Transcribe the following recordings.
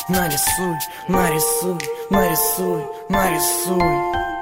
Нарисуй, нарисуй, нарисуй, нарисуй.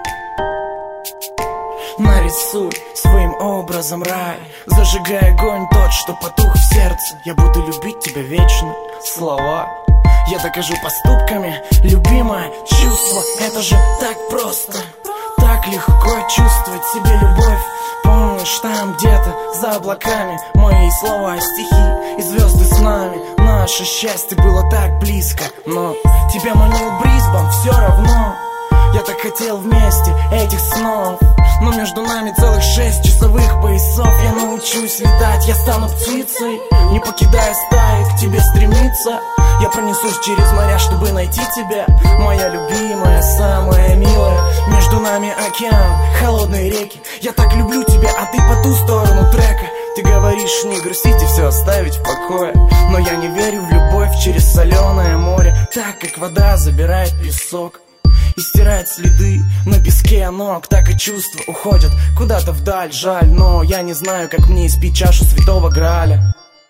Нарисуй своим образом рай, зажигай огонь тот, что потух в сердце. Я буду любить тебя вечно. Слова я докажу поступками. Любимое чувство, это же так просто. Так легко чувствовать себе любовь. Помнишь, там где-то за облаками мои слова, стихи и звезды с нами. Наше счастье было так близко, но тебя манил Брисбен, все равно. Я так хотел вместе этих снов, но между нами целых 6 часовых поясов. Я научусь летать, я стану птицей, не покидая стаи, к тебе стремиться. Я пронесусь через моря, чтобы найти тебя, моя любимая, самая милая. Между нами океан, холодные реки. Я так люблю тебя, а ты по ту сторону трека. Ты говоришь не грустить и все оставить в покое, но я не верю в любовь через соленое море. Так как вода забирает песок и стирает следы на песке ног, так и чувства уходят куда-то вдаль. Жаль, но я не знаю, как мне испить чашу святого Грааля.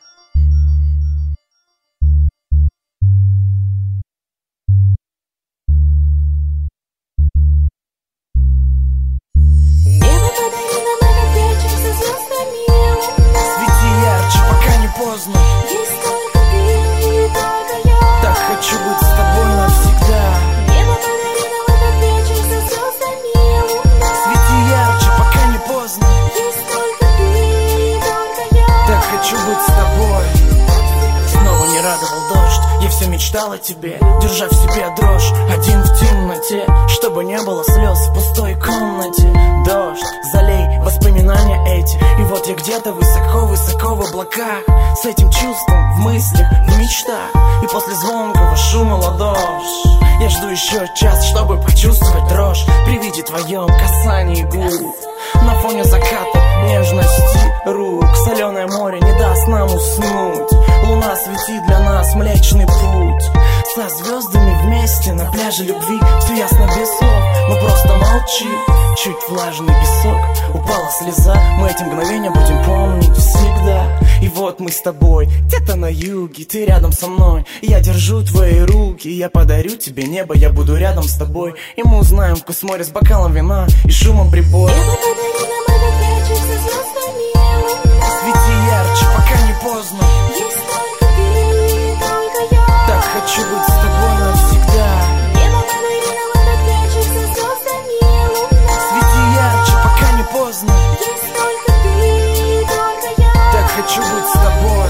Поздно. Есть только ты и только я. Так хочу быть с тобой навсегда. Небо подарило в этот вечер со звездами и луна. Свети ярче, пока не поздно. Есть только ты и только я. Так хочу быть с тобой. Снова не радовал дождь, я все мечтал о тебе, держа в себе дрожь, один в темноте, чтобы не было слез в пустой комнате. Дождь, залей воспоминания эти, и вот я где-то высоко-высоко в облаках, с этим чувством в мыслях, в мечтах, и после звонкого шума ладошь я жду еще час, чтобы почувствовать дрожь при виде твоем касании губ. На фоне заката нежности рук соленое море не даст нам уснуть. Луна светит для нас Млечный Путь. Со звездами вместе на пляже любви все ясно без слов, мы просто молчим. Чуть влажный песок, упала слеза, мы эти мгновения будем помнить всегда. И вот мы с тобой, где-то на юге, ты рядом со мной. Я держу твои руки, я подарю тебе небо, я буду рядом с тобой. И мы узнаем вкус моря с бокалом вина и шумом прибоя. Небо подарило в этот вечер со звездами и луна. Свети ярче, пока не поздно. Есть только ты и только я. Так хочу быть с тобой навсегда. Небо подарило в этот вечер со звездами и луна. Свети ярче, пока не поздно. Есть только ты и только я. Так хочу быть с тобой.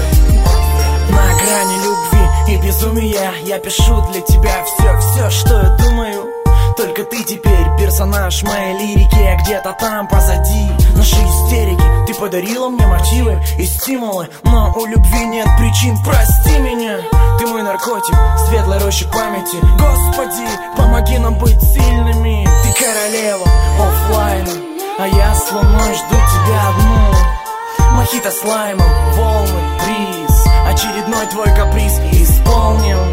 На грани любви и безумия я пишу для тебя все, что я думаю. Только ты теперь персонаж моей лирики, а где-то там позади наши истерики. Ты подарила мне мотивы и стимулы, но у любви нет причин, прости меня. Ты мой наркотик, светлая роща памяти. Господи, помоги нам быть сильными. Ты королева оффлайна, а я с луной жду тебя одну. Мохито с лаймом, волны, бриз, очередной твой каприз исполнен.